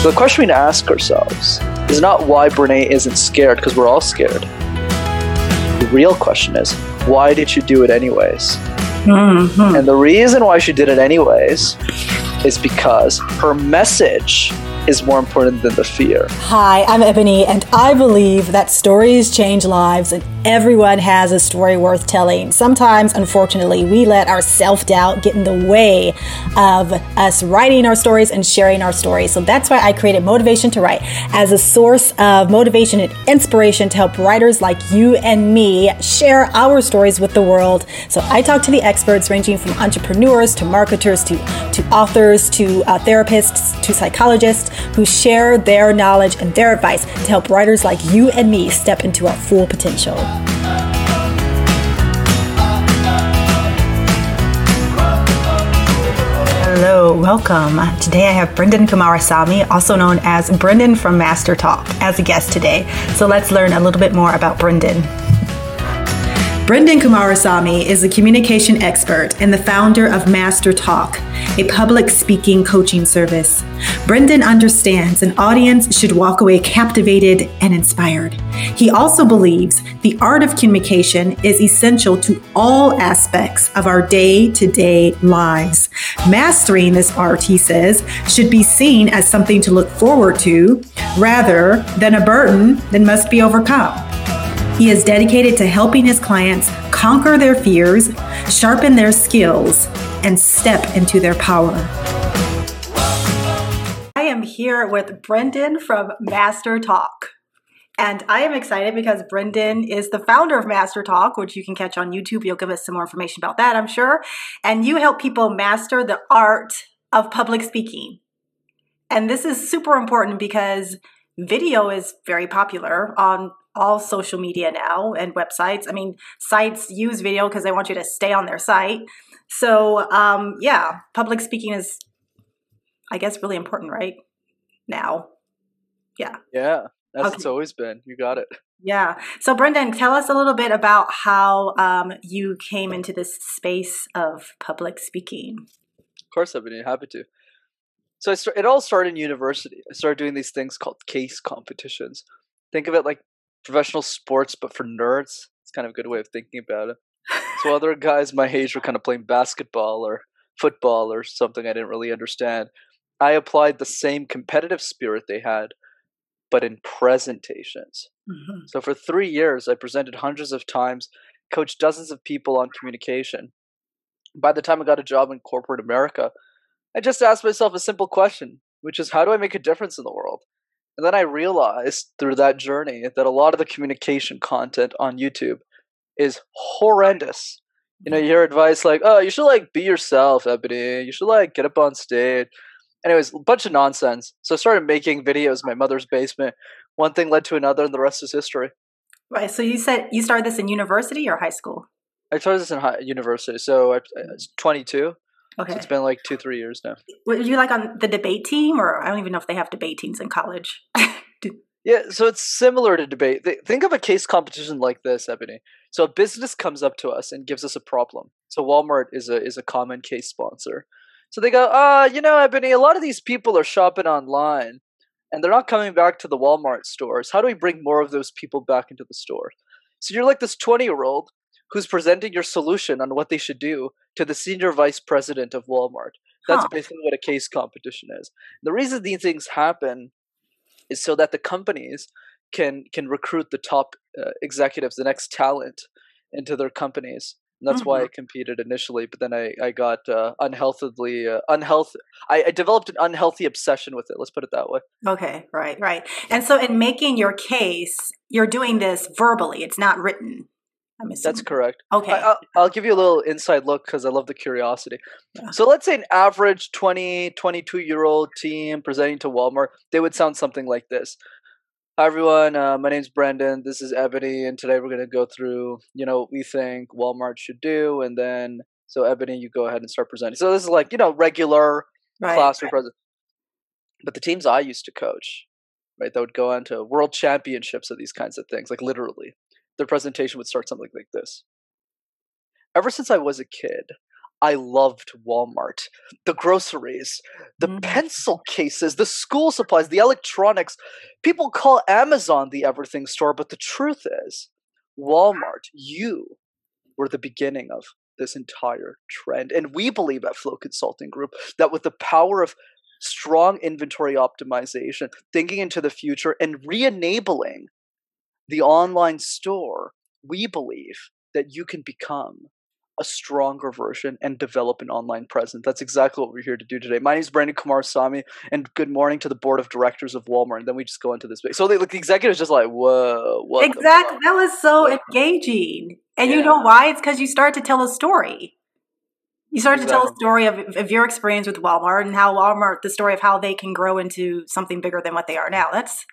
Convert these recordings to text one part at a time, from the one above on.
The question we need to ask ourselves is not why Brene isn't scared, because we're all scared. The real question is, why did you do it anyways? Mm-hmm. And the reason why she did it anyways is because her message is more important than the fear. Hi, I'm Ebony, and I believe that stories change lives, and everyone has a story worth telling. Sometimes, unfortunately, we let our self-doubt get in the way of us writing our stories and sharing our stories. So that's why I created Motivation to Write as a source of motivation and inspiration to help writers like you and me share our stories with the world. So I talk to the experts ranging from entrepreneurs to marketers to authors to therapists to psychologists who share their knowledge and their advice to help writers like you and me step into our full potential. Hello, welcome. Today I have Brendan Kumarasamy, also known as Brendan from Master Talk, as a guest today. So let's learn a little bit more about Brendan. Brendan Kumarasamy is a communication expert and the founder of Master Talk, a public speaking coaching service. Brendan understands an audience should walk away captivated and inspired. He also believes the art of communication is essential to all aspects of our day-to-day lives. Mastering this art, he says, should be seen as something to look forward to rather than a burden that must be overcome. He is dedicated to helping his clients conquer their fears, sharpen their skills, and step into their power. I am here with Brendan from Master Talk. And I am excited because Brendan is the founder of Master Talk, which you can catch on YouTube. You'll give us some more information about that, I'm sure. And you help people master the art of public speaking. And this is super important because video is very popular on all social media now and websites. I mean, sites use video because they want you to stay on their site. So, public speaking is, I guess, really important right now. Yeah. Yeah, that's It's always been. You got it. Yeah. So, Brendan, tell us a little bit about how you came into this space of public speaking. Of course, I've been happy to. So it all started in university. I started doing these things called case competitions. Think of it like professional sports, but for nerds. It's kind of a good way of thinking about it. So other guys my age were kind of playing basketball or football or something I didn't really understand. I applied the same competitive spirit they had, but in presentations. Mm-hmm. So for 3 years, I presented hundreds of times, coached dozens of people on communication. By the time I got a job in corporate America, I just asked myself a simple question, which is, how do I make a difference in the world? And then I realized through that journey that a lot of the communication content on YouTube is horrendous. You know, you hear advice like, oh, you should be yourself, Ebony. You should get up on stage. Anyways, a bunch of nonsense. So I started making videos in my mother's basement. One thing led to another, and the rest is history. Right. So you said you started this in university or high school? I started this in university. So I was 22. Okay. So it's been 2-3 years now. Were you on the debate team, or I don't even know if they have debate teams in college? Yeah, so it's similar to debate. Think of a case competition like this, Ebony. So a business comes up to us and gives us a problem. So Walmart is a common case sponsor. So they go, Ebony, a lot of these people are shopping online, and they're not coming back to the Walmart stores. How do we bring more of those people back into the store? So you're like this 20-year-old who's presenting your solution on what they should do to the senior vice president of Walmart. That's basically what a case competition is. The reason these things happen is so that the companies can recruit the top executives, the next talent, into their companies. And that's why I competed initially, but then I got unhealthy. I developed an unhealthy obsession with it. Let's put it that way. Okay, right. And so in making your case, you're doing this verbally. It's not written. That's correct. Okay. I'll give you a little inside look because I love the curiosity. Yeah. So let's say an average 20, 22-year-old team presenting to Walmart, they would sound something like this. Hi, everyone. My name's Brendan. This is Ebony. And today we're going to go through, what we think Walmart should do. And then, so Ebony, you go ahead and start presenting. So this is regular classroom present. But the teams I used to coach, right, that would go on to world championships of these kinds of things, literally. Their presentation would start something like this. Ever since I was a kid, I loved Walmart. The groceries, the pencil cases, the school supplies, the electronics. People call Amazon the everything store, but the truth is, Walmart, you were the beginning of this entire trend. And we believe at Flow Consulting Group that with the power of strong inventory optimization, thinking into the future, and re-enabling the online store, we believe that you can become a stronger version and develop an online presence. That's exactly what we're here to do today. My name is Brandon Kumarasamy, and good morning to the board of directors of Walmart. And then we just go into this big. So the executive is just like, whoa, what? Exactly. That was so engaging. And you know why? It's because you start to tell a story. You start to tell a story of your experience with Walmart and how Walmart, the story of how they can grow into something bigger than what they are now.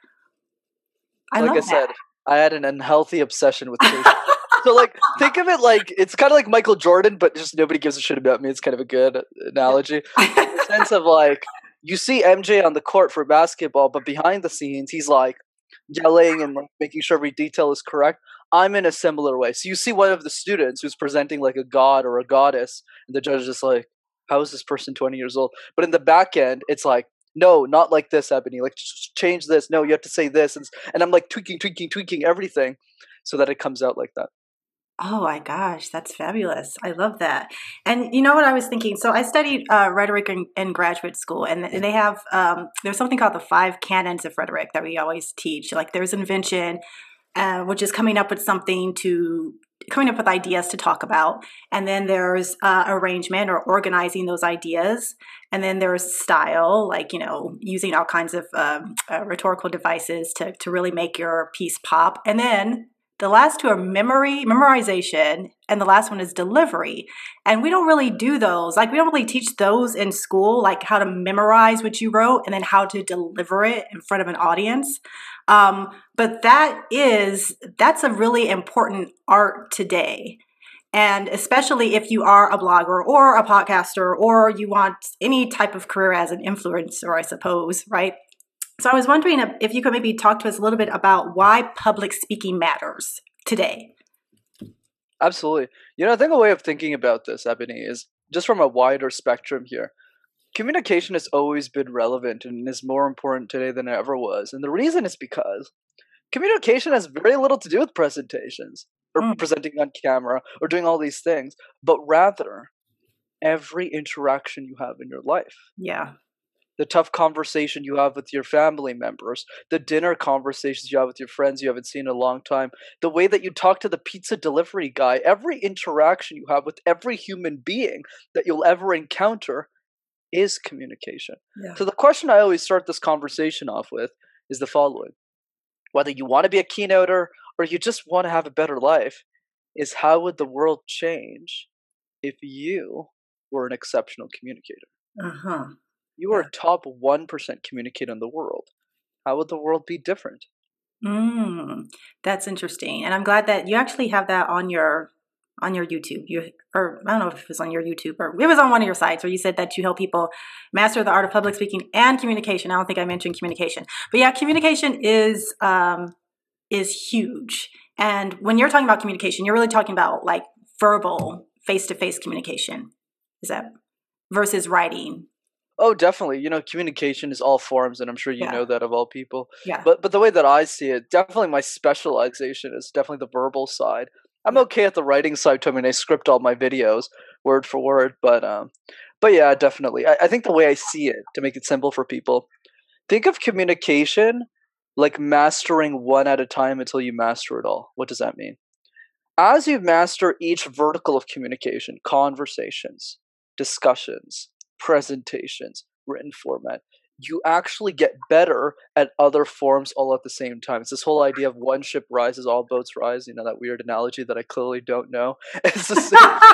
I love that. I had an unhealthy obsession with patience. So, like, think of it like it's kind of like Michael Jordan, but just nobody gives a shit about me. It's kind of a good analogy. In the sense of, like, you see MJ on the court for basketball, but behind the scenes, he's, like, yelling and, like, making sure every detail is correct. I'm in a similar way. So you see one of the students who's presenting like a god or a goddess, and the judge is just like, how is this person 20 years old? But in the back end, it's like, no, not like this, Ebony. Like, change this. No, you have to say this. And I'm like tweaking everything so that it comes out like that. Oh my gosh, that's fabulous. I love that. And you know what I was thinking? So I studied rhetoric in graduate school, and they have, there's something called the 5 canons of rhetoric that we always teach. Like there's invention, which is coming up with ideas to talk about. And then there's arrangement or organizing those ideas. And then there's style, like, using all kinds of rhetorical devices to really make your piece pop. And then the last 2 are memorization, and the last one is delivery. And we don't really do those. Like, we don't really teach those in school, like how to memorize what you wrote and then how to deliver it in front of an audience. But that's a really important art today. And especially if you are a blogger or a podcaster, or you want any type of career as an influencer, I suppose, right? So I was wondering if you could maybe talk to us a little bit about why public speaking matters today. Absolutely. I think a way of thinking about this, Ebony, is just from a wider spectrum here. Communication has always been relevant and is more important today than it ever was. And the reason is because communication has very little to do with presentations or presenting on camera or doing all these things, but rather every interaction you have in your life. Yeah. The tough conversation you have with your family members, the dinner conversations you have with your friends you haven't seen in a long time, the way that you talk to the pizza delivery guy, every interaction you have with every human being that you'll ever encounter is communication. Yeah. So the question I always start this conversation off with is the following. Whether you want to be a keynoter or you just want to have a better life, is how would the world change if you were an exceptional communicator? Uh-huh. You are a top 1% communicator in the world. How would the world be different? That's interesting. And I'm glad that you actually have that on your YouTube. Or I don't know if it was on your YouTube or it was on one of your sites where you said that you help people master the art of public speaking and communication. I don't think I mentioned communication. But yeah, communication is huge. And when you're talking about communication, you're really talking about like verbal, face-to-face communication. Is that versus writing? Oh, definitely. Communication is all forms, and I'm sure you know that of all people. Yeah. But the way that I see it, definitely my specialization is definitely the verbal side. I'm okay at the writing side too. I mean, I script all my videos word for word, but yeah, definitely. I think the way I see it, to make it simple for people, think of communication like mastering one at a time until you master it all. What does that mean? As you master each vertical of communication, conversations, discussions, presentations, written format, you actually get better at other forms all at the same time. It's this whole idea of one ship rises, all boats rise. That weird analogy that I clearly don't know. It's the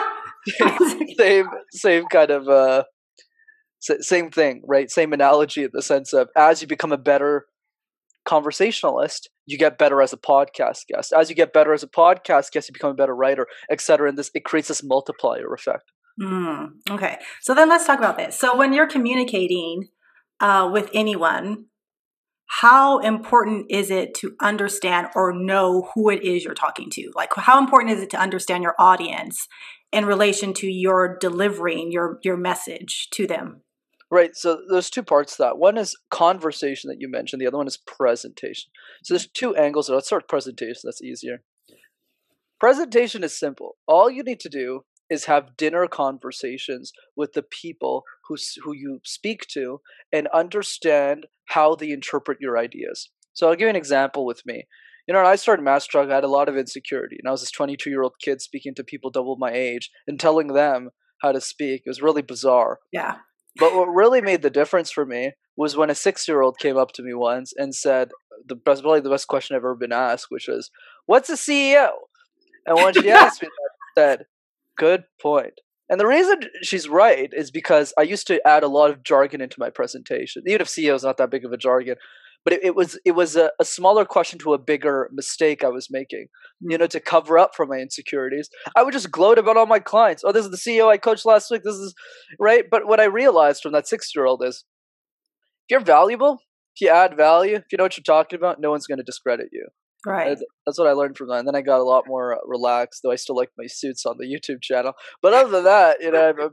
same kind of same thing, right? Same analogy in the sense of as you become a better conversationalist, you get better as a podcast guest. As you get better as a podcast guest, you become a better writer, etc. And it creates this multiplier effect. Okay. So then let's talk about this. So when you're communicating with anyone, how important is it to understand or know who it is you're talking to? Like, how important is it to understand your audience in relation to your delivering your message to them? Right. So there's two parts to that. One is conversation that you mentioned. The other one is presentation. So there's two angles. Let's start with presentation. That's easier. Presentation is simple. All you need to do is have dinner conversations with the people who you speak to and understand how they interpret your ideas. So I'll give you an example with me. When I started Master Talk, I had a lot of insecurity. And I was this 22-year-old kid speaking to people double my age and telling them how to speak. It was really bizarre. Yeah. But what really made the difference for me was when a 6-year-old came up to me once and said, probably the best question I've ever been asked, which is, "What's a CEO?" And when she asked me that, I said, "Good point." And the reason she's right is because I used to add a lot of jargon into my presentation. Even if CEO is not that big of a jargon, but it was a smaller question to a bigger mistake I was making. To cover up for my insecurities, I would just gloat about all my clients. Oh, this is the CEO I coached last week. This is right. But what I realized from that 6-year-old is, if you're valuable, if you add value, if you know what you're talking about, no one's going to discredit you. Right. That's what I learned from that. And then I got a lot more relaxed, though I still like my suits on the YouTube channel. But other than that,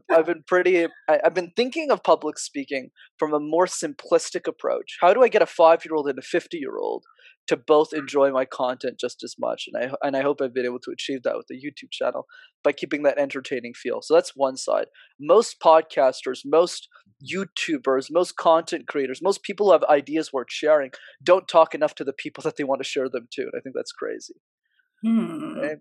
I've been thinking of public speaking from a more simplistic approach. How do I get a 5-year-old and a 50-year-old to both enjoy my content just as much? And I hope I've been able to achieve that with the YouTube channel by keeping that entertaining feel. So that's one side. Most podcasters, most YouTubers, most content creators, most people who have ideas worth sharing don't talk enough to the people that they want to share them to. And I think that's crazy. Right?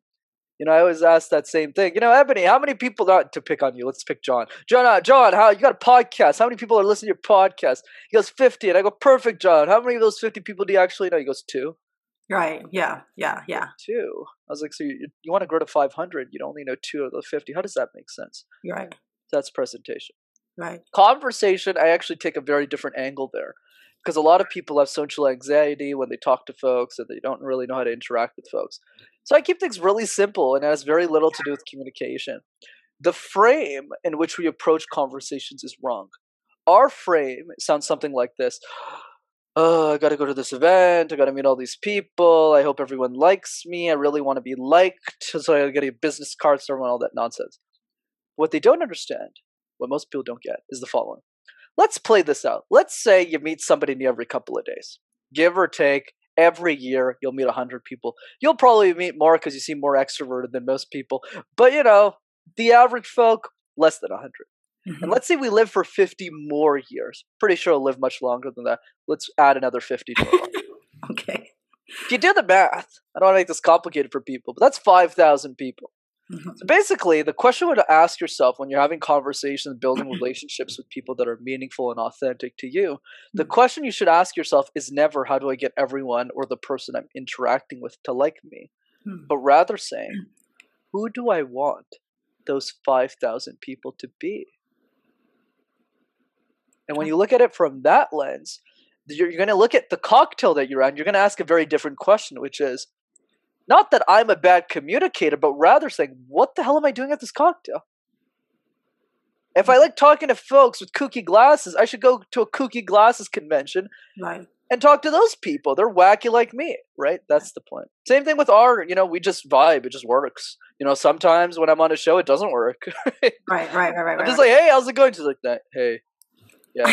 I always ask that same thing. Ebony, how many people, not to pick on you, let's pick John. John, how you got a podcast? How many people are listening to your podcast? He goes, 50. And I go, perfect, John. How many of those 50 people do you actually know? He goes, 2. Right. Yeah. 2. I was like, so you want to grow to 500. You'd only know 2 of the 50. How does that make sense? Right. That's presentation. Right. Conversation, I actually take a very different angle there. Because a lot of people have social anxiety when they talk to folks and they don't really know how to interact with folks. So I keep things really simple, and it has very little to do with communication. The frame in which we approach conversations is wrong. Our frame sounds something like this. Oh, I got to go to this event. I got to meet all these people. I hope everyone likes me. I really want to be liked. So I got to get business cards and all that nonsense. What they don't understand, what most people don't get, is the following. Let's play this out. Let's say you meet somebody new every couple of days. Give or take, every year you'll meet 100 people. You'll probably meet more because you seem more extroverted than most people. But, the average folk, less than 100. Mm-hmm. And let's say we live for 50 more years. Pretty sure we'll live much longer than that. Let's add another 50 to our life. Okay. If you do the math, I don't want to make this complicated for people, but that's 5,000 people. Mm-hmm. So basically, the question to ask yourself when you're having conversations, building relationships with people that are meaningful and authentic to you, the question you should ask yourself is never, how do I get everyone or the person I'm interacting with to like me? But rather saying, who do I want those 5,000 people to be? And when you look at it from that lens, you're going to look at the cocktail that you're at, and you're going to ask a very different question, which is, not that I'm a bad communicator, but rather saying, what the hell am I doing at this cocktail? If I like talking to folks with kooky glasses, I should go to a kooky glasses convention and talk to those people. They're wacky like me, right? That's the point. Same thing with art. We just vibe. It just works. Sometimes when I'm on a show, it doesn't work. Right. I'm just like, hey, how's it going? She's like, that. Hey, yeah.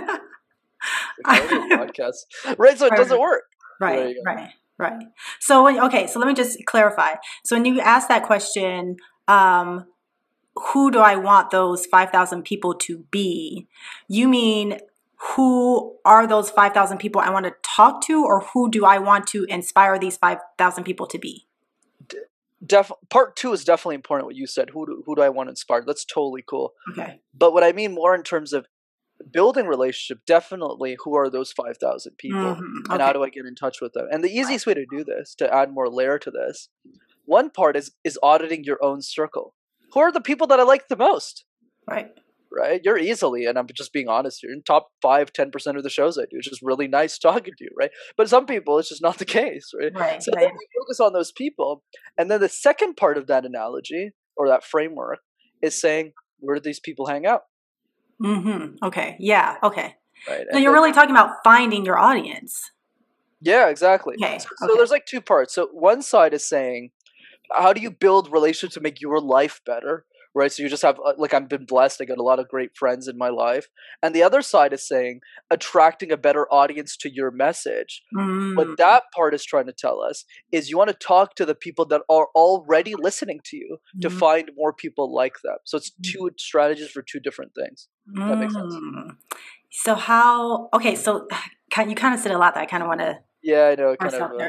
Podcast. Right, so it doesn't work. Right. So so let me just clarify. So when you ask that question, who do I want those 5,000 people to be? You mean who are those 5,000 people I want to talk to, or who do I want to inspire these 5,000 people to be? Part 2 is definitely important. What you said, who do I want to inspire? That's totally cool. Okay. But what I mean more in terms of building relationship, definitely who are those 5,000 people and how do I get in touch with them? And the easiest way to do this, to add more layer to this, one part is auditing your own circle. Who are the people that I like the most? Right. You're easily, and I'm just being honest here, in top 5-10% of the shows I do. It's just really nice talking to you, right? But some people, it's just not the case, right? So then you focus on those people. And then the second part of that analogy or that framework is saying, where do these people hang out? Okay. Yeah. Okay. Right. So you're really talking about finding your audience. Yeah, exactly. Okay. So there's like 2 parts. So one side is saying, how do you build relationships to make your life better, right? So you just have like, I've been blessed, I got a lot of great friends in my life. And the other side is saying attracting a better audience to your message. What that part is trying to tell us is you want to talk to the people that are already listening to you to find more people like them. So it's two strategies for two different things. That makes sense. So you kind of said a lot that I kind of want to. Yeah, I know.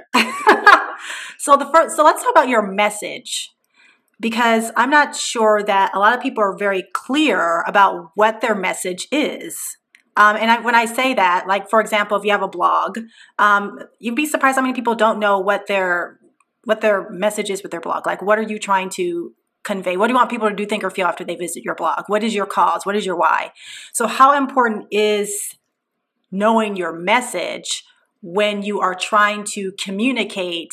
So let's talk about your message, because I'm not sure that a lot of people are very clear about what their message is. When I say that, like, for example, if you have a blog, you'd be surprised how many people don't know what their message is with their blog. Like, what are you trying to convey? What do you want people to do, think, or feel after they visit your blog? What is your cause? What is your why? So how important is knowing your message when you are trying to communicate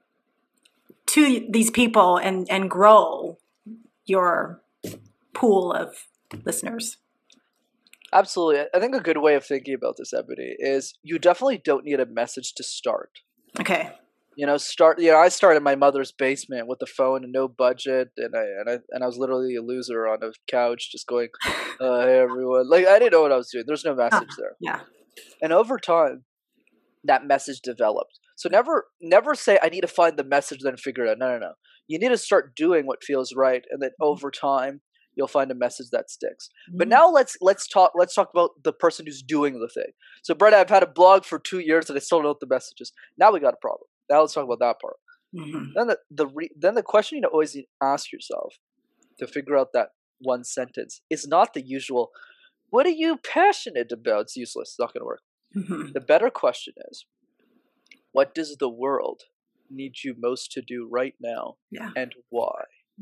to these people and grow your pool of listeners? Absolutely. I think a good way of thinking about this, Ebony, is you definitely don't need a message to start. Okay. I started in my mother's basement with a phone and no budget, and I was literally a loser on a couch just going, hey everyone. Like, I didn't know what I was doing. There's no message there. Yeah. And over time, that message developed. So never say I need to find the message then figure it out. No. You need to start doing what feels right, and then over time you'll find a message that sticks. But now let's talk about the person who's doing the thing. So Brett, I've had a blog for 2 years and I still don't know what the message is. Now we got a problem. Now let's talk about that part. Then the question you always need to ask yourself to figure out that one sentence is not the usual, what are you passionate about? It's useless. It's not going to work. The better question is, what does the world need you most to do right now, and why?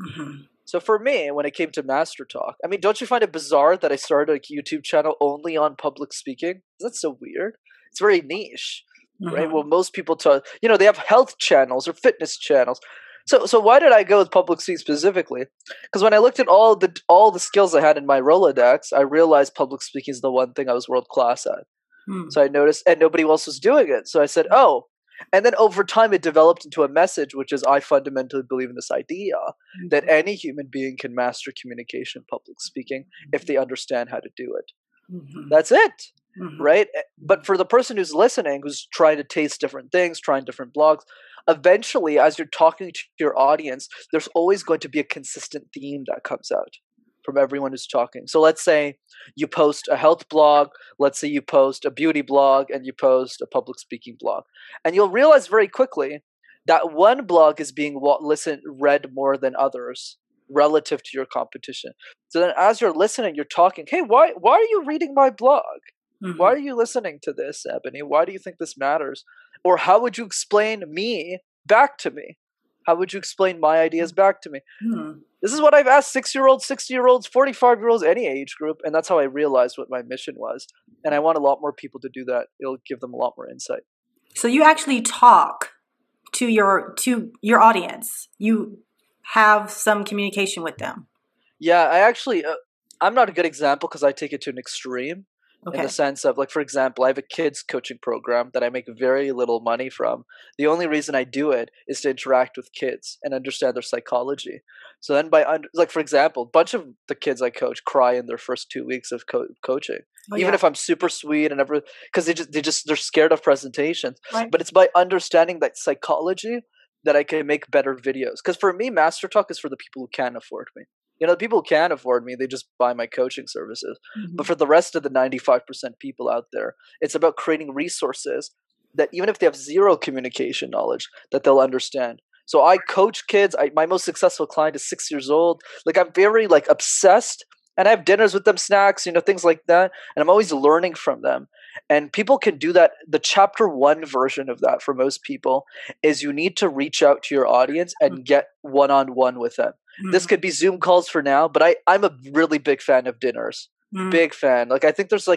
So for me, when it came to Master Talk, I mean, don't you find it bizarre that I started a YouTube channel only on public speaking? That's so weird. It's very niche, right? Well, most people talk, they have health channels or fitness channels. So why did I go with public speaking specifically? Because when I looked at all the skills I had in my Rolodex, I realized public speaking is the one thing I was world class at. So I noticed, and nobody else was doing it. So I said, oh. And then over time, it developed into a message, which is I fundamentally believe in this idea that any human being can master communication, public speaking, if they understand how to do it. That's it, right? But for the person who's listening, who's trying to taste different things, trying different blogs, eventually, as you're talking to your audience, there's always going to be a consistent theme that comes out from everyone who's talking. So let's say you post a health blog, let's say you post a beauty blog, and you post a public speaking blog. And you'll realize very quickly that one blog is being read more than others relative to your competition. So then as you're listening, you're talking, hey, why are you reading my blog? Why are you listening to this, Ebony? Why do you think this matters? Or how would you explain me back to me? How would you explain my ideas back to me? This is what I've asked 6-year-olds, 60-year-olds, 45-year-olds, any age group. And that's how I realized what my mission was. And I want a lot more people to do that. It'll give them a lot more insight. So you actually talk to your audience. You have some communication with them. Yeah, I actually, I'm not a good example because I take it to an extreme. In the sense of, like, for example, I have a kids coaching program that I make very little money from. The only reason I do it is to interact with kids and understand their psychology. So then for example, a bunch of the kids I coach cry in their first 2 weeks of coaching. Even if I'm super sweet and everything, because they're scared of presentations. Right. But it's by understanding that psychology that I can make better videos. Because for me, Master Talk is for the people who can't afford me. The people who can't afford me, they just buy my coaching services. But for the rest of the 95% people out there, it's about creating resources that even if they have zero communication knowledge, that they'll understand. So I coach kids. My most successful client is 6 years old. Like, I'm very obsessed, and I have dinners with them, snacks, things like that. And I'm always learning from them. And people can do that. The chapter 1 version of that for most people is you need to reach out to your audience and get one-on-one with them. This could be Zoom calls for now, but I'm a really big fan of dinners. Big fan. I think there's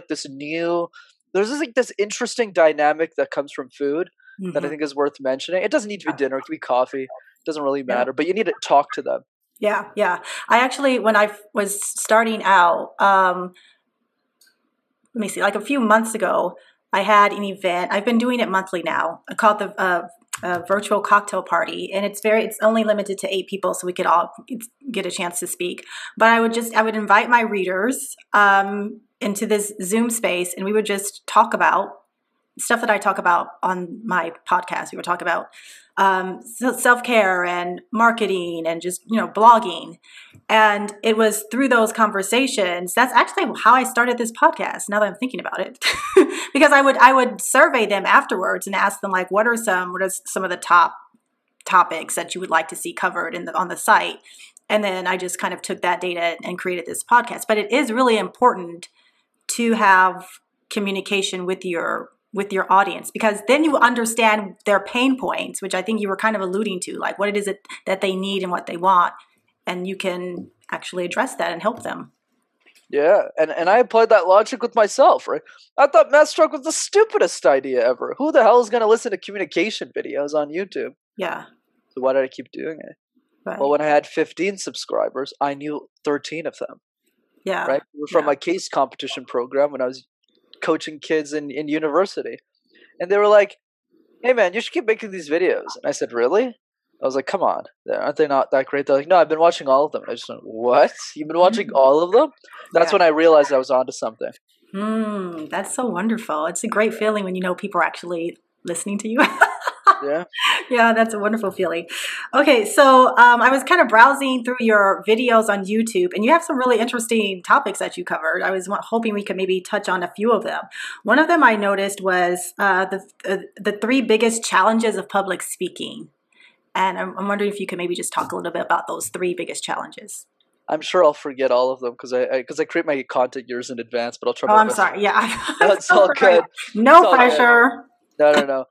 this interesting dynamic that comes from food that I think is worth mentioning. It doesn't need to be dinner. It could be coffee. It doesn't really matter, but you need to talk to them. Yeah. I actually, when I was starting out, let me see, a few months ago, I had an event. I've been doing it monthly now. I called a virtual cocktail party, and it's only limited to 8 people, so we could all get a chance to speak. But I would invite my readers into this Zoom space, and we would just talk about stuff that I talk about on my podcast. We would talk about self-care and marketing and just, blogging. And it was through those conversations, that's actually how I started this podcast, now that I'm thinking about it. Because I would survey them afterwards and ask them, like, what are some of the top topics that you would like to see covered on the site? And then I just kind of took that data and created this podcast. But it is really important to have communication with your audience, because then you understand their pain points, which I think you were kind of alluding to, like what it is that they need and what they want, and you can actually address that and help them. Yeah, and I applied that logic with myself, right? I thought Mastertalk was the stupidest idea ever. Who the hell is going to listen to communication videos on YouTube? Yeah. So why did I keep doing it? Right. Well, when I had 15 subscribers, I knew 13 of them. Yeah. Right? From my case competition program when I was coaching kids in university. And they were like, hey man, you should keep making these videos. And I said, really? I was like, come on, aren't they not that great? They're like, no, I've been watching all of them. I just went, what? You've been watching all of them? That's when I realized I was onto something. That's so wonderful. It's a great feeling when you know people are actually listening to you. Yeah. Yeah, that's a wonderful feeling. Okay, so I was kind of browsing through your videos on YouTube, and you have some really interesting topics that you covered. I was hoping we could maybe touch on a few of them. One of them I noticed was the 3 biggest challenges of public speaking. And I'm wondering if you could maybe just talk a little bit about those 3 biggest challenges. I'm sure I'll forget all of them because I create my content years in advance, but I'll try. I'm sorry. Yeah, that's all good. No pressure. No.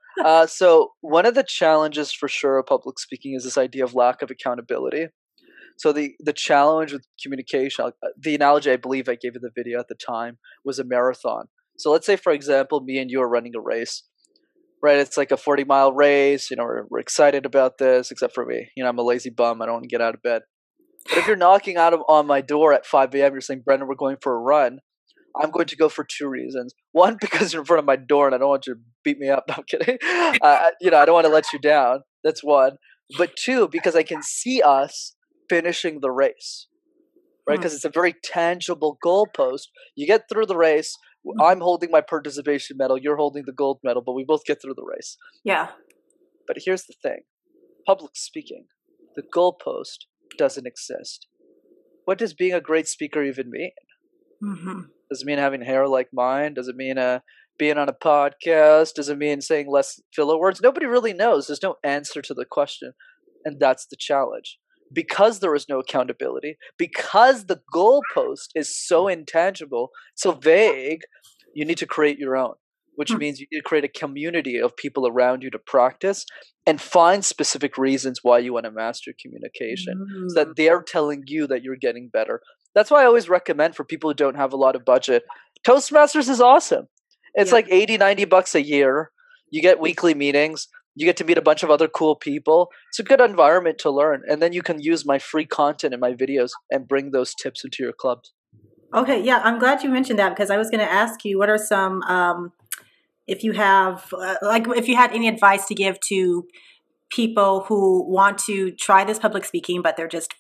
So one of the challenges for sure of public speaking is this idea of lack of accountability. So the challenge with communication, the analogy I believe I gave in the video at the time was a marathon. So let's say, for example, me and you are running a race, right? It's like a 40-mile race. We're excited about this, except for me. I'm a lazy bum. I don't want to get out of bed. But if you're knocking on my door at 5 a.m., you're saying, Brendan, we're going for a run. I'm going to go for 2 reasons. One, because you're in front of my door and I don't want you to beat me up. No, I'm kidding. I don't want to let you down. That's one. But 2, because I can see us finishing the race, right? Because it's a very tangible goalpost. You get through the race. I'm holding my participation medal. You're holding the gold medal, but we both get through the race. Yeah. But here's the thing. Public speaking, the goalpost doesn't exist. What does being a great speaker even mean? Mm-hmm. Does it mean having hair like mine? Does it mean being on a podcast? Does it mean saying less filler words? Nobody really knows. There's no answer to the question. And that's the challenge. Because there is no accountability, because the goalpost is so intangible, so vague, you need to create your own, which means you need to create a community of people around you to practice and find specific reasons why you want to master communication so that they're telling you that you're getting better. That's why I always recommend for people who don't have a lot of budget, Toastmasters is awesome. It's like $80-$90 a year. You get weekly meetings. You get to meet a bunch of other cool people. It's a good environment to learn. And then you can use my free content in my videos and bring those tips into your clubs. Okay, yeah, I'm glad you mentioned that because I was going to ask you, what are some, if you have, if you had any advice to give to people who want to try this public speaking, but they're just,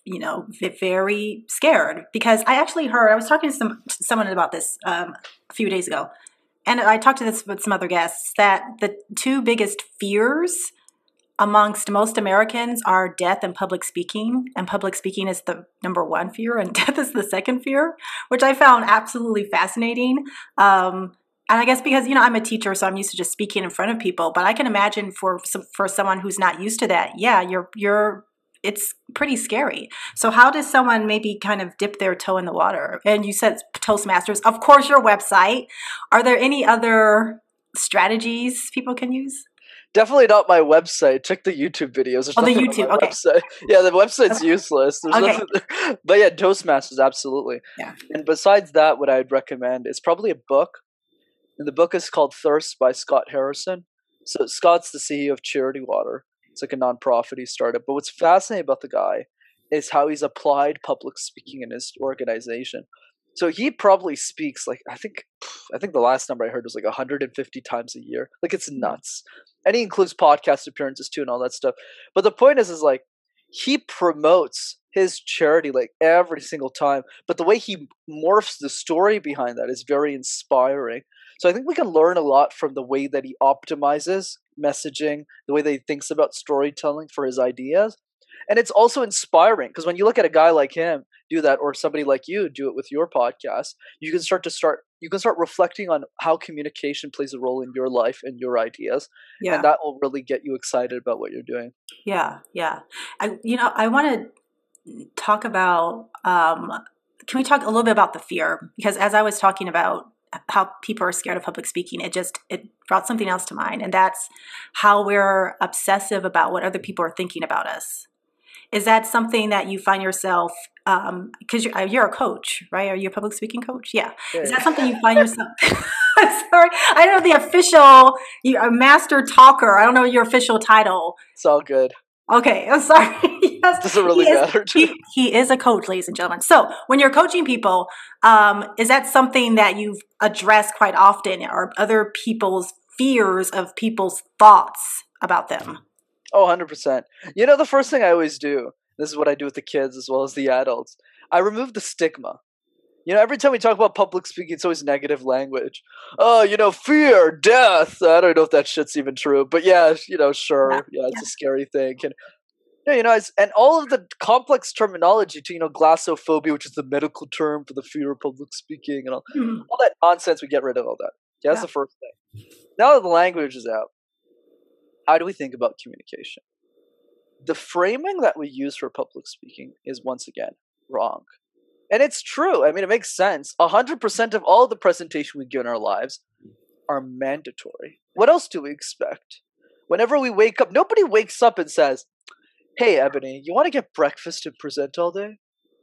very scared. Because I actually heard, I was talking to someone about this a few days ago, and I talked to this with some other guests, that the 2 biggest fears amongst most Americans are death and public speaking. And public speaking is the number 1 fear, and death is the second fear, which I found absolutely fascinating. And I guess because, I'm a teacher, so I'm used to just speaking in front of people. But I can imagine for someone who's not used to that, it's pretty scary. So how does someone maybe kind of dip their toe in the water? And you said Toastmasters, of course, your website. Are there any other strategies people can use? Definitely not my website. Check the YouTube videos. The YouTube, okay. Website. Yeah, the website's useless. There's nothing there. But yeah, Toastmasters, absolutely. Yeah. And besides that, what I'd recommend is probably a book. And the book is called Thirst by Scott Harrison. So Scott's the CEO of Charity Water. It's like a nonprofit he started. But what's fascinating about the guy is how he's applied public speaking in his organization. So he probably speaks I think the last number I heard was 150 times a year. It's nuts. And he includes podcast appearances too and all that stuff. But the point is like, he promotes his charity like every single time. But the way he morphs the story behind that is very inspiring. So I think we can learn a lot from the way that he optimizes messaging, the way that he thinks about storytelling for his ideas. And it's also inspiring because when you look at a guy like him do that, or somebody like you do it with your podcast, you can start reflecting on how communication plays a role in your life and your ideas. Yeah. And that will really get you excited about what you're doing. Yeah. I want to talk about, can we talk a little bit about the fear? Because as I was talking about how people are scared of public speaking, it brought something else to mind. And that's how we're obsessive about what other people are thinking about us. Is that something that you find yourself, because you're a coach, right? Are you a public speaking coach? Yeah. Is that something you find yourself, sorry, I don't know the official, a master talker. I don't know your official title. It's all good. Okay, I'm sorry. Yes, doesn't really matter. He is a coach, ladies and gentlemen. So when you're coaching people, is that something that you've addressed quite often, or other people's fears of people's thoughts about them? Oh, 100%. You know, the first thing I always do, this is what I do with the kids as well as the adults, I remove the stigma. You know, every time we talk about public speaking, it's always negative language. Oh, you know, fear, death. I don't know if that shit's even true. But yeah, you know, sure. Yeah, it's a scary thing. And, you know, and all of the complex terminology to, you know, glossophobia, which is the medical term for the fear of public speaking, and all that nonsense, we get rid of all that. Yeah, that's the first thing. Now that the language is out, how do we think about communication? The framing that we use for public speaking is once again wrong. And it's true. I mean, it makes sense. 100% of all the presentation we give in our lives are mandatory. What else do we expect? Whenever we wake up, nobody wakes up and says, "Hey, Ebony, you want to get breakfast and present all day?"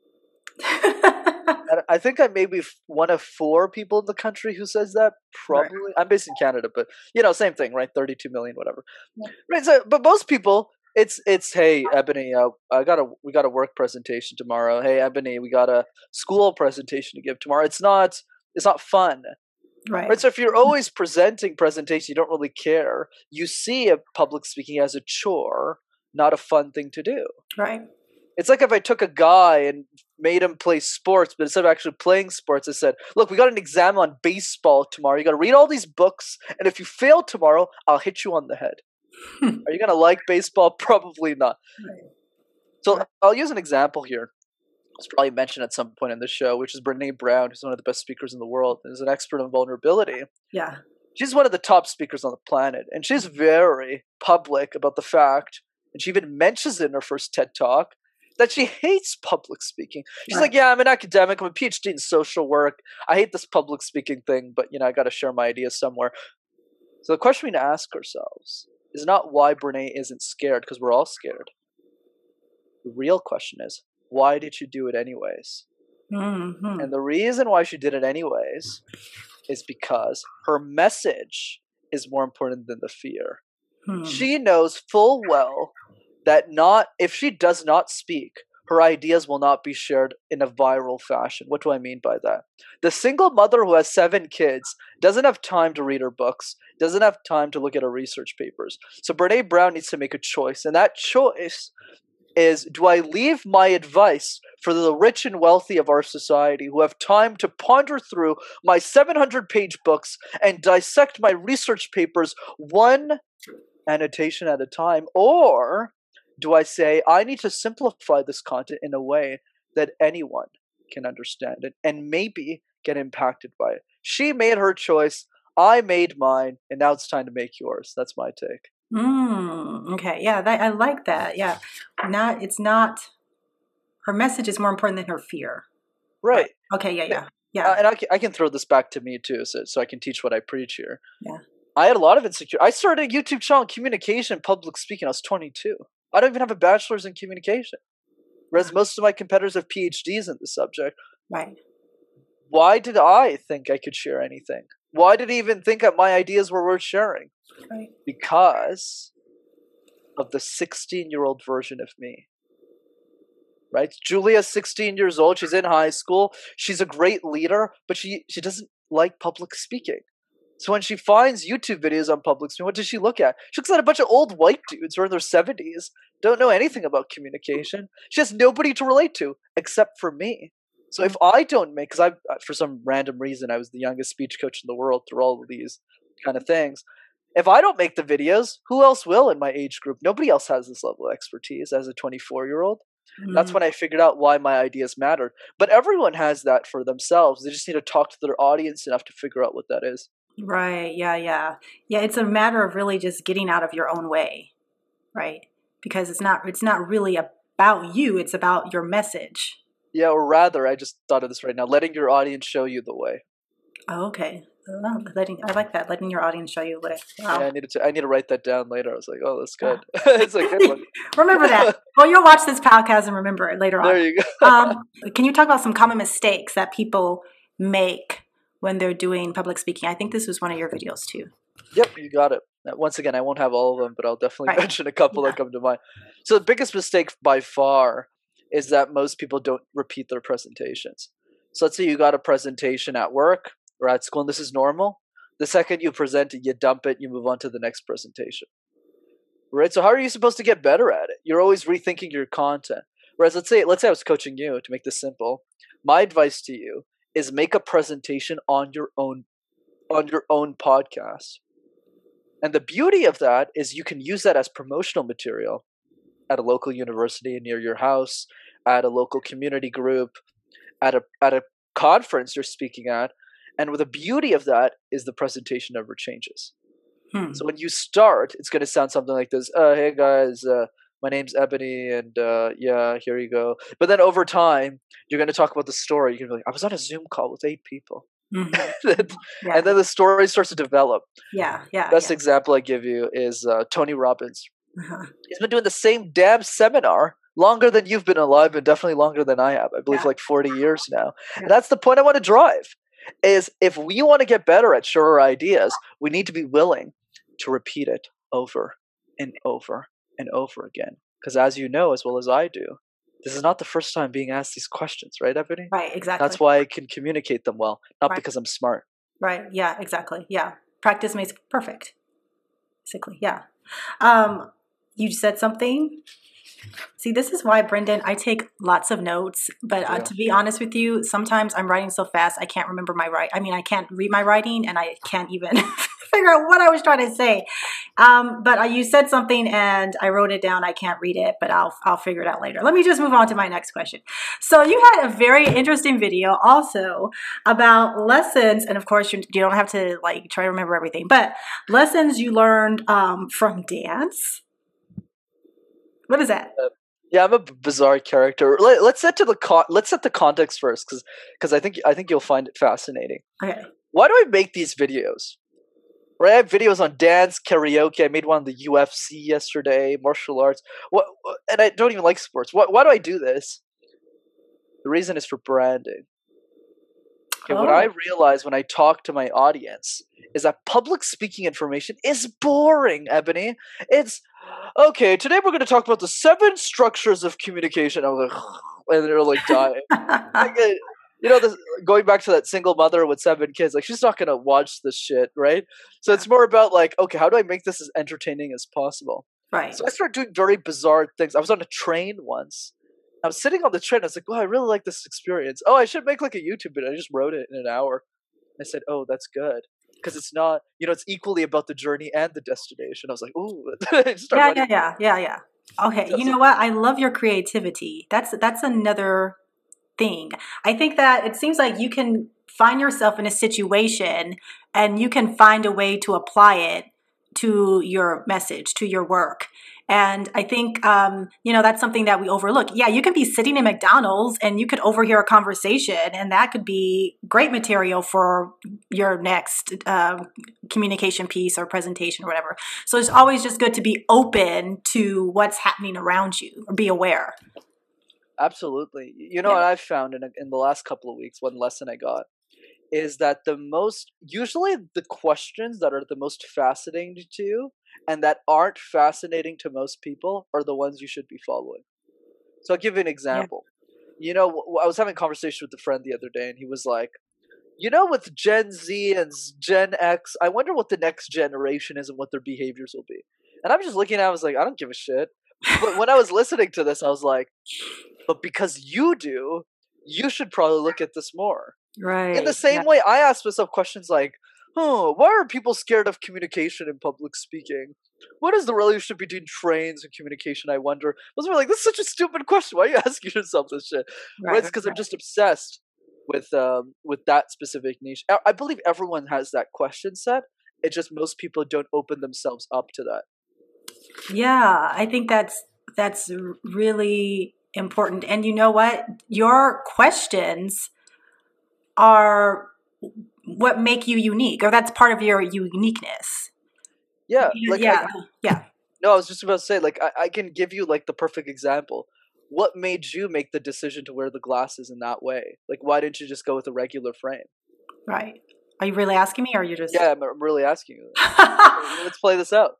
I think I may be one of 4 people in the country who says that. Probably. Right. I'm based in Canada, but, you know, same thing, right? 32 million, whatever. Yeah. Right. So, but most people, it's hey, Ebony, we got a work presentation tomorrow. Hey, Ebony, we got a school presentation to give tomorrow. It's not fun. Right. So if you're always presenting presentations, you don't really care. You see a public speaking as a chore, not a fun thing to do. Right. It's like if I took a guy and made him play sports, but instead of actually playing sports, I said, "Look, we got an exam on baseball tomorrow. You got to read all these books, and if you fail tomorrow, I'll hit you on the head." Are you going to like baseball? Probably not. Right. So I'll use an example here. It's probably mentioned at some point in the show, which is Brené Brown, who's one of the best speakers in the world and is an expert on vulnerability. Yeah. She's one of the top speakers on the planet, and she's very public about the fact, and she even mentions it in her first TED Talk, that she hates public speaking. She's like, "Yeah, I'm an academic. I'm a PhD in social work. I hate this public speaking thing, but, you know, I got to share my ideas somewhere." So the question we need to ask ourselves is not why Brené isn't scared, because we're all scared. The real question is, why did she do it anyways? Mm-hmm. And the reason why she did it anyways is because her message is more important than the fear. She knows full well that if she does not speak, her ideas will not be shared in a viral fashion. What do I mean by that? The single mother who has 7 kids doesn't have time to read her books, doesn't have time to look at her research papers. So Brené Brown needs to make a choice. And that choice is, do I leave my advice for the rich and wealthy of our society who have time to ponder through my 700-page books and dissect my research papers one annotation at a time? Or do I say, I need to simplify this content in a way that anyone can understand it and maybe get impacted by it? She made her choice. I made mine. And now it's time to make yours. That's my take. Okay. Yeah. I like that. Yeah. Her message is more important than her fear. Right. Okay. Yeah. And I can throw this back to me too, so I can teach what I preach here. Yeah. I had a lot of insecurity. I started a YouTube channel on communication, public speaking. I was 22. I don't even have a bachelor's in communication, whereas most of my competitors have PhDs in the subject. Right. Why did I think I could share anything? Why did I even think that my ideas were worth sharing? Right. Because of the 16-year-old version of me. Right? Julia's 16 years old. She's in high school. She's a great leader, but she doesn't like public speaking. So when she finds YouTube videos on public stream, what does she look at? She looks at a bunch of old white dudes who are in their 70s, don't know anything about communication. She has nobody to relate to except for me. So if I don't make, because for some random reason, I was the youngest speech coach in the world through all of these kind of things. If I don't make the videos, who else will in my age group? Nobody else has this level of expertise as a 24-year-old. That's when I figured out why my ideas mattered. But everyone has that for themselves. They just need to talk to their audience enough to figure out what that is. Right. Yeah. Yeah. Yeah. It's a matter of really just getting out of your own way, right? Because it's not really about you. It's about your message. Yeah, or rather, I just thought of this right now, letting your audience show you the way. Oh, okay. I like that. Letting your audience show you the way. Wow. Yeah, I need to write that down later. I was like, oh, that's good. It's a good one. Remember that. Well, you'll watch this podcast and remember it later on. There you go. Can you talk about some common mistakes that people make when they're doing public speaking? I think this was one of your videos too. Yep, you got it. Once again, I won't have all of them, but I'll definitely mention a couple that come to mind. So the biggest mistake by far is that most people don't repeat their presentations. So let's say you got a presentation at work or at school, and this is normal. The second you present it, you dump it, you move on to the next presentation. Right? So how are you supposed to get better at it? You're always rethinking your content. Whereas let's say I was coaching you, to make this simple. My advice to you is make a presentation on your own podcast. And the beauty of that is you can use that as promotional material at a local university near your house, at a local community group, at a conference you're speaking at. And the beauty of that is the presentation never changes. So when you start, it's going to sound something like this. Hey guys, my name's Ebony, and yeah, here you go. But then over time, you're going to talk about the story. You're going to be like, I was on a Zoom call with 8 people. And then the story starts to develop. Best example I give you is Tony Robbins. He's been doing the same damn seminar longer than you've been alive, and definitely longer than I have. I believe like 40 years now. And that's the point I want to drive, is if we want to get better at share our ideas, we need to be willing to repeat it over and over and over again. Because as you know, as well as I do, this is not the first time being asked these questions, right, Ebony? Right, exactly. That's why I can communicate them well, not because I'm smart. Right, yeah, exactly. Yeah. Practice makes perfect. Basically, yeah. You said something. See, this is why, Brendan, I take lots of notes, but to be honest with you, sometimes I'm writing so fast I can't remember I can't read my writing, and I can't even figure out what I was trying to say. But you said something and I wrote it down. I can't read it, but I'll figure it out later. Let me just move on to my next question. So you had a very interesting video also about lessons, and of course you don't have to try to remember everything, but lessons you learned from dance. What is that? Yeah, I'm a bizarre character. Let's set the context first, because I think you'll find it fascinating. Okay. Why do I make these videos? Right, I have videos on dance, karaoke. I made one on the UFC yesterday, martial arts. And I don't even like sports. Why do I do this? The reason is for branding. Okay, what I realize when I talk to my audience is that public speaking information is boring, Ebony. It's okay. Today we're going to talk about the 7 structures of communication. I was like, and they're like dying. Going back to that single mother with 7 kids, she's not going to watch this shit, right? So it's more about okay, how do I make this as entertaining as possible? Right. So I started doing very bizarre things. I was on a train once. I was sitting on the train. I was like, oh, I really like this experience. Oh, I should make a YouTube video. I just wrote it in an hour. I said, oh, that's good. Because it's not, it's equally about the journey and the destination. I was like, ooh. Yeah. Okay, you know what? I love your creativity. That's another thing. I think that it seems like you can find yourself in a situation and you can find a way to apply it to your message, to your work. And I think, that's something that we overlook. Yeah, you can be sitting in McDonald's and you could overhear a conversation, and that could be great material for your next communication piece or presentation or whatever. So it's always just good to be open to what's happening around you, or be aware. Absolutely. What I've found in the last couple of weeks, one lesson I got is that usually the questions that are the most fascinating to you and that aren't fascinating to most people are the ones you should be following. So I'll give you an example. I was having a conversation with a friend the other day, and he was like, You know, with Gen Z and Gen X, I wonder what the next generation is and what their behaviors will be. And I'm just looking at it, I was like, I don't give a shit. But when I was listening to this, I was like, but because you do, you should probably look at this more. Right. In the same way, I ask myself questions like, why are people scared of communication and public speaking? What is the relationship between trains and communication, I wonder? Those were like, this is such a stupid question. Why are you asking yourself this shit? Right, it's because I'm just obsessed with that specific niche. I believe everyone has that question set. It's just most people don't open themselves up to that. Yeah, I think that's really important. And you know what? Your questions are what make you unique, or that's part of your uniqueness. Yeah, like yeah. No, I was just about to say, like, I can give you like the perfect example. What made you make the decision to wear the glasses in that way? Like, why didn't you just go with a regular frame? Right. Are you really asking me, or are you just? Yeah, I'm really asking you. Let's play this out.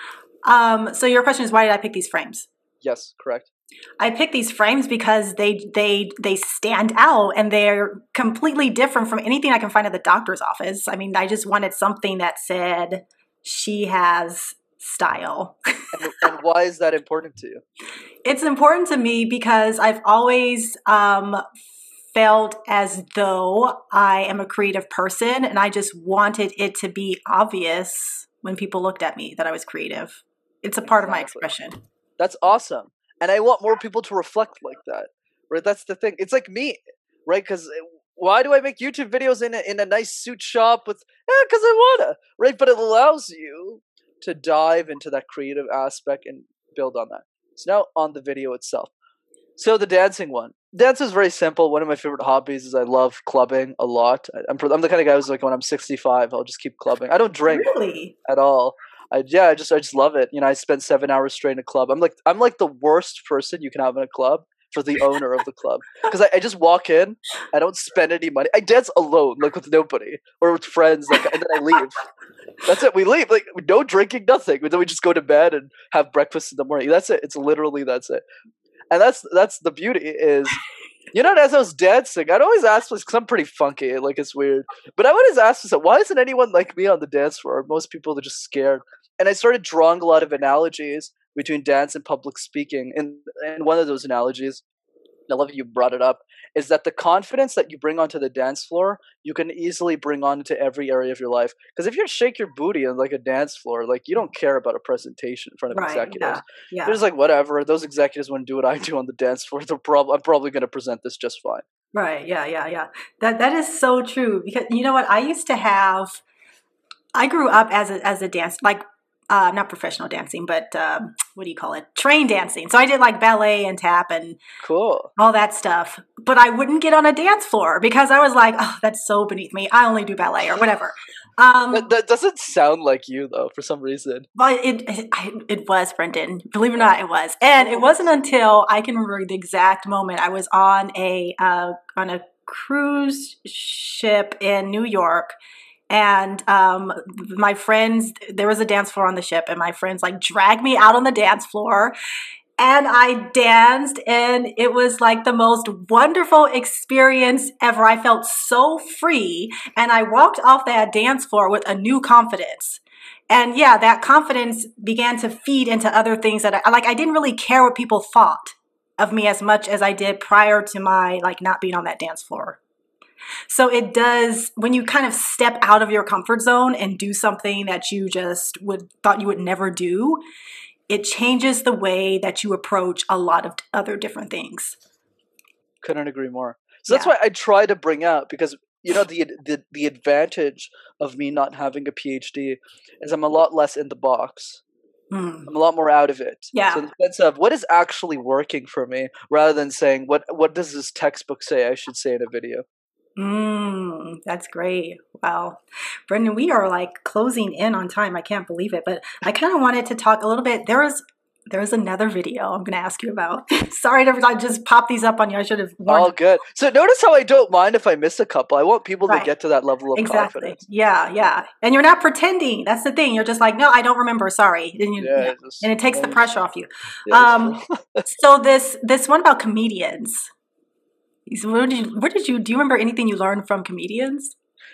So your question is, why did I pick these frames? Yes, correct. I picked these frames because they stand out, and they're completely different from anything I can find at the doctor's office. I mean, I just wanted something that said she has style. And why is that important to you? It's important to me because I've always felt as though I am a creative person, and I just wanted it to be obvious when people looked at me that I was creative. It's a part of my expression. That's awesome. And I want more people to reflect like that, right? That's the thing. It's like me, right? Because why do I make YouTube videos in a nice suit shop with? Because I wanna, right? But it allows you to dive into that creative aspect and build on that. So now on the video itself. So the dancing one. Dance is very simple. One of my favorite hobbies is I love clubbing a lot. I'm the kind of guy who's like, when I'm 65, I'll just keep clubbing. I don't drink at all. I just love it. You know, I spend 7 hours straight in a club. I'm like the worst person you can have in a club for the owner of the club, because I just walk in, I don't spend any money. I dance alone, like with nobody or with friends, like, and then I leave. That's it. We leave, like no drinking, nothing. Then we just go to bed and have breakfast in the morning. That's it. It's literally that's it. And that's the beauty is. You know, as I was dancing, I'd always ask this because I'm pretty funky, like it's weird. But I would always ask myself, why isn't anyone like me on the dance floor? Most people are just scared. And I started drawing a lot of analogies between dance and public speaking. And one of those analogies, I love you brought it up, is that the confidence that you bring onto the dance floor, you can easily bring onto every area of your life. Because if you shake your booty on like a dance floor, like you don't care about a presentation in front of executives. Yeah. They're just like, whatever, those executives wouldn't do what I do on the dance floor. I'm probably going to present this just fine. Right. Yeah. That is so true. Because you know what? I grew up as a dance, like not professional dancing, but what do you call it? Train dancing. So I did like ballet and tap and all that stuff. But I wouldn't get on a dance floor because I was like, oh, that's so beneath me. I only do ballet or whatever. That doesn't sound like you though, for some reason. But it was, Brendan. Believe it or not, it was. And it wasn't until I can remember the exact moment I was on a cruise ship in New York. And my friends, there was a dance floor on the ship, and my friends like dragged me out on the dance floor, and I danced, and it was like the most wonderful experience ever. I felt so free, and I walked off that dance floor with a new confidence. And yeah, that confidence began to feed into other things that I didn't really care what people thought of me as much as I did prior to my like not being on that dance floor. So it does, when you kind of step out of your comfort zone and do something that you just thought you would never do, it changes the way that you approach a lot of other different things. Couldn't agree more. So that's why I try to bring out, because you know the advantage of me not having a PhD is I'm a lot less in the box. I'm a lot more out of it. Yeah. So in the sense of what is actually working for me, rather than saying what does this textbook say I should say in a video. That's great. Wow. Brendan, we are like closing in on time. I can't believe it, but I kind of wanted to talk a little bit. There was another video I'm going to ask you about. Sorry to just pop these up on you. I should have warned. All good. So notice how I don't mind if I miss a couple. I want people to get to that level of confidence. Yeah. And you're not pretending. That's the thing. You're just like, no, I don't remember. Sorry. And it takes the pressure off you. So this one about comedians. Do you remember anything you learned from comedians?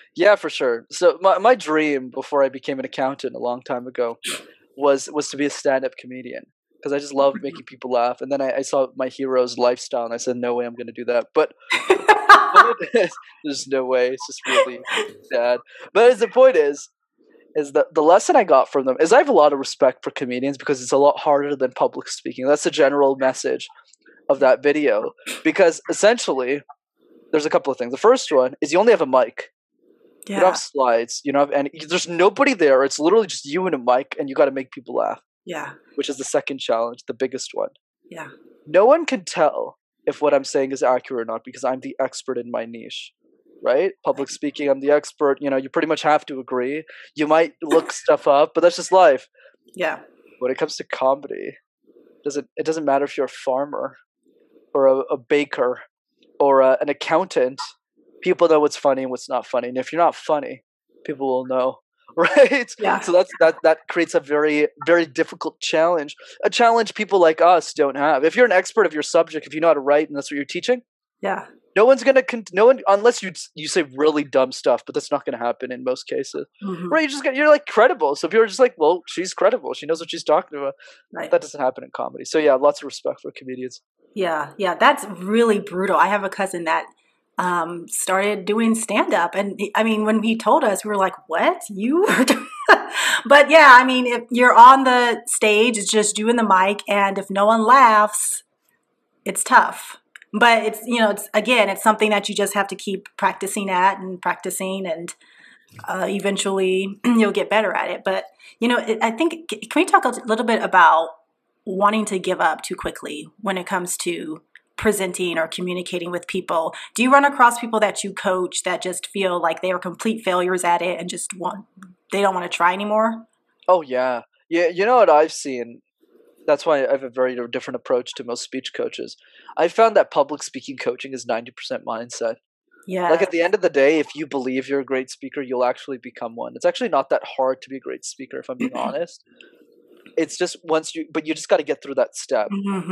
Yeah, for sure. So my dream before I became an accountant a long time ago was to be a stand-up comedian because I just love making people laugh. And then I saw my hero's lifestyle and I said, no way I'm going to do that. But the point is, there's no way. It's just really sad. But the point is that the lesson I got from them is I have a lot of respect for comedians because it's a lot harder than public speaking. That's the general message of that video. Because essentially, there's a couple of things. The first one is you only have a mic. You don't have slides. You don't have any. There's nobody there. It's literally just you and a mic, and you got to make people laugh. Yeah. Which is the second challenge, the biggest one. Yeah. No one can tell if what I'm saying is accurate or not because I'm the expert in my niche. Right? Public speaking, I'm the expert. You pretty much have to agree. You might look stuff up, but that's just life. Yeah. When it comes to comedy, it doesn't matter if you're a farmer or a baker or an accountant. People know what's funny and what's not funny. And if you're not funny, people will know. Right? Yeah. So that creates a very, very difficult challenge. A challenge people like us don't have. If you're an expert of your subject, if you know how to write and that's what you're teaching, yeah. No one's gonna unless you say really dumb stuff, but that's not gonna happen in most cases, right? You're like credible, so people are just like, well, she's credible, she knows what she's talking about. Right. That doesn't happen in comedy. So yeah, lots of respect for comedians. Yeah, that's really brutal. I have a cousin that started doing stand up, and I mean, when he told us, we were like, "What you?" But yeah, I mean, if you're on the stage, it's just you and the mic, and if no one laughs, it's tough. But it's, it's something that you just have to keep practicing and eventually you'll get better at it. But, I think, can we talk a little bit about wanting to give up too quickly when it comes to presenting or communicating with people? Do you run across people that you coach that just feel like they are complete failures at it and they don't want to try anymore? Oh, yeah. Yeah, you know what I've seen? That's why I have a very different approach to most speech coaches. I found that public speaking coaching is 90% mindset. Yeah. Like at the end of the day, if you believe you're a great speaker, you'll actually become one. It's actually not that hard to be a great speaker, if I'm being honest. It's just but you just got to get through that step.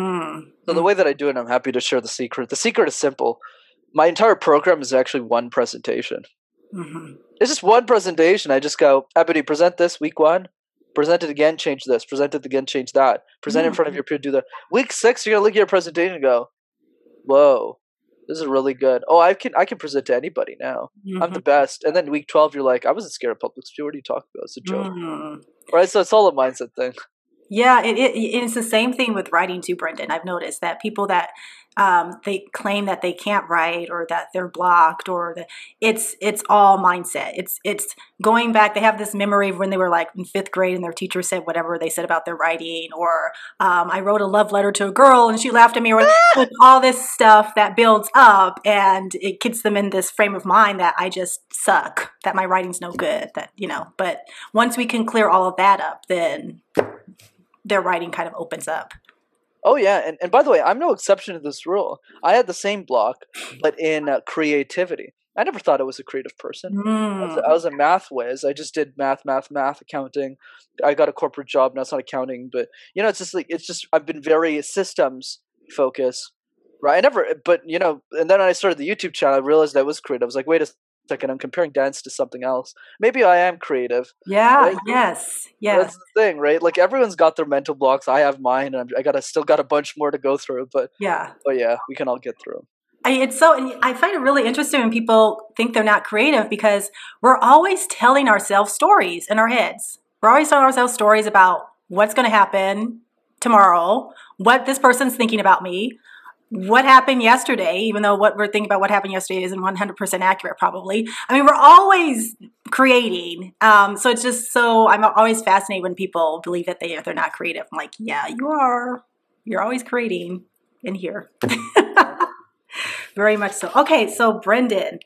So the way that I do it, I'm happy to share the secret. The secret is simple. My entire program is actually one presentation. It's just one presentation. I just go, Ebony, present this week 1. Present it again, change this. Present it again, change that. Present it in front of your peer, do that. Week 6, you're gonna look at your presentation and go, "Whoa, this is really good. Oh, I can present to anybody now. I'm the best." And then week 12, you're like, "I wasn't scared of public speaking. What are you talking about? It's a joke." Right? So it's all a mindset thing. Yeah, it's the same thing with writing too, Brendan. I've noticed that people that they claim that they can't write or that they're blocked or that it's all mindset. It's going back. They have this memory of when they were like in 5th grade and their teacher said whatever they said about their writing, or I wrote a love letter to a girl and she laughed at me, or all this stuff that builds up and it gets them in this frame of mind that I just suck, that my writing's no good, But once we can clear all of that up, then their writing kind of opens up. Oh, yeah. And by the way, I'm no exception to this rule. I had the same block, but in creativity. I never thought I was a creative person. I was a math whiz. I just did math, accounting. I got a corporate job. Now it's not accounting, but, it's just I've been very systems focused, right? And then when I started the YouTube channel, I realized I was creative. I was like, wait a second, I'm comparing dance to something else. Maybe I am creative. Yeah. Right? Yes. That's the thing, right? Like everyone's got their mental blocks. I have mine, and I still got a bunch more to go through. But yeah, we can all get through. And I find it really interesting when people think they're not creative because we're always telling ourselves stories in our heads. We're always telling ourselves stories about what's going to happen tomorrow, what this person's thinking about me, what happened yesterday, even though what we're thinking about what happened yesterday isn't 100% accurate, probably. I mean, we're always creating. So it's just I'm always fascinated when people believe that they're not creative. I'm like, yeah, you are. You're always creating in here. Very much so. Okay, so Brendan,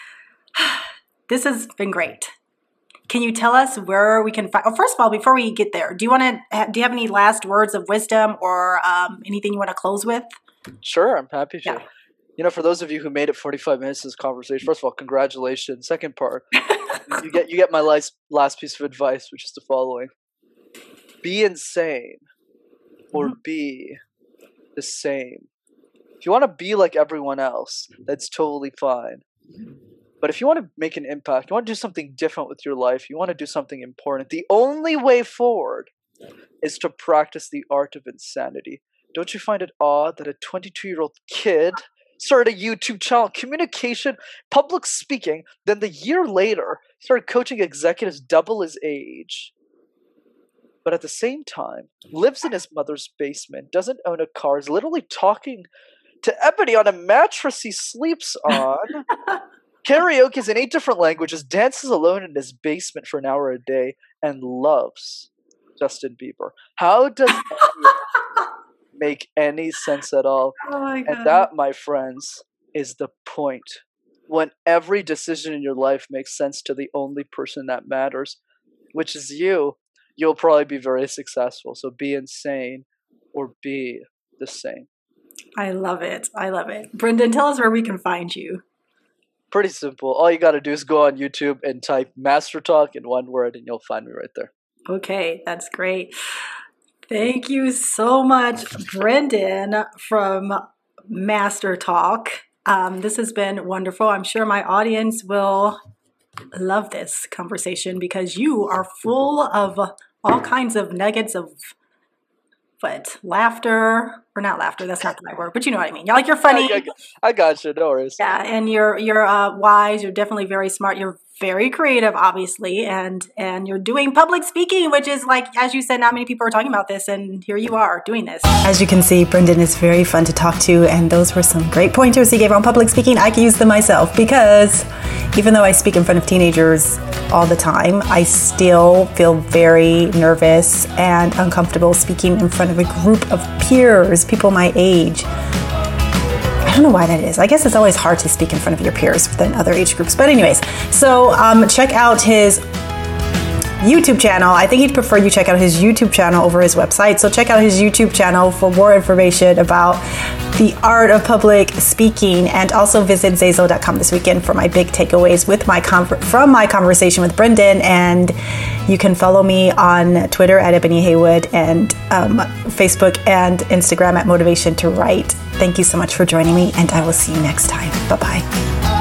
this has been great. Can you tell us where we can find? Oh, first of all, before we get there, do you have any last words of wisdom or anything you want to close with? Sure, I'm happy to. Yeah. For those of you who made it 45 minutes of this conversation, first of all, congratulations. Second part, you get my last piece of advice, which is the following: be insane or be the same. If you want to be like everyone else, that's totally fine. But if you want to make an impact, you want to do something different with your life, you want to do something important, the only way forward is to practice the art of insanity. Don't you find it odd that a 22-year-old kid started a YouTube channel, communication, public speaking, then the year later started coaching executives double his age, but at the same time lives in his mother's basement, doesn't own a car, is literally talking to Ebony on a mattress he sleeps on, karaoke in 8 different languages, dances alone in his basement for an hour a day, and loves Justin Bieber. How does that make any sense at all? Oh my God. And that, my friends, is the point. When every decision in your life makes sense to the only person that matters, which is you, you'll probably be very successful. So be insane or be the same. I love it. I love it. Brendan, tell us where we can find you. Pretty simple. All you got to do is go on YouTube and type Master Talk in one word and you'll find me right there. Okay, that's great. Thank you so much, Brendan from Master Talk. This has been wonderful. I'm sure my audience will love this conversation because you are full of all kinds of nuggets of laughter, or not laughter, that's not the right word, but you know what I mean. Like, you're funny. I got you, no worries. Yeah, and you're wise, you're definitely very smart, you're very creative, obviously, and you're doing public speaking, which is, like, as you said, not many people are talking about this, and here you are doing this. As you can see, Brendan is very fun to talk to, and those were some great pointers he gave on public speaking. I can use them myself because even though I speak in front of teenagers all the time, I still feel very nervous and uncomfortable speaking in front of a group of peers, people my age. I don't know why that is. I guess it's always hard to speak in front of your peers than other age groups. But anyways, so check out his YouTube channel. I think he'd prefer you check out his YouTube channel over his website. So check out his YouTube channel for more information about the art of public speaking, and also visit Zazo.com this weekend for my big takeaways with from my conversation with Brendan. And you can follow me on Twitter at Ebony Haywood and Facebook and Instagram at Motivation to Write. Thank you so much for joining me, and I will see you next time. Bye-bye.